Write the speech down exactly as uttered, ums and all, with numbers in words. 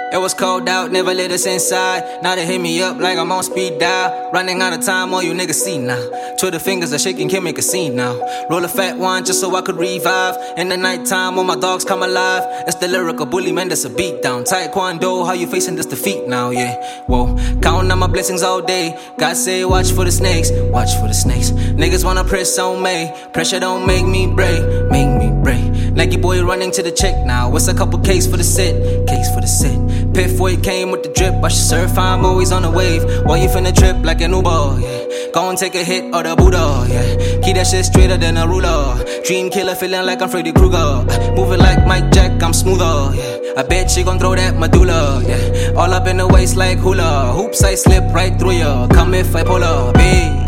It was cold out, never let us inside. Now they hit me up like I'm on speed dial. Running out of time, all you niggas see now. Twitter fingers are shaking, can't make a scene now. Roll a fat one just so I could revive. In the nighttime, all my dogs come alive. It's the lyrical bully, man, that's a beat down. Taekwondo, how you facing this defeat now, yeah. Whoa, counting on my blessings all day. God say, watch for the snakes, watch for the snakes. Niggas wanna press on me. Pressure don't make me break, make me break. Nike boy running to the check now. What's a couple case for the set? Case for the set. Piff boy came with the drip. I should surf, I'm always on the wave. Why you finna trip like an Uber, yeah. Go and take a hit or the Buddha, yeah. Keep that shit straighter than a ruler. Dream killer feeling like I'm Freddy Krueger. Moving like Mike Jack, I'm smoother, yeah. I bet she gon' throw that medulla, yeah. All up in the waist like hula. Hoops, I slip right through ya. Come if I pull up, babe.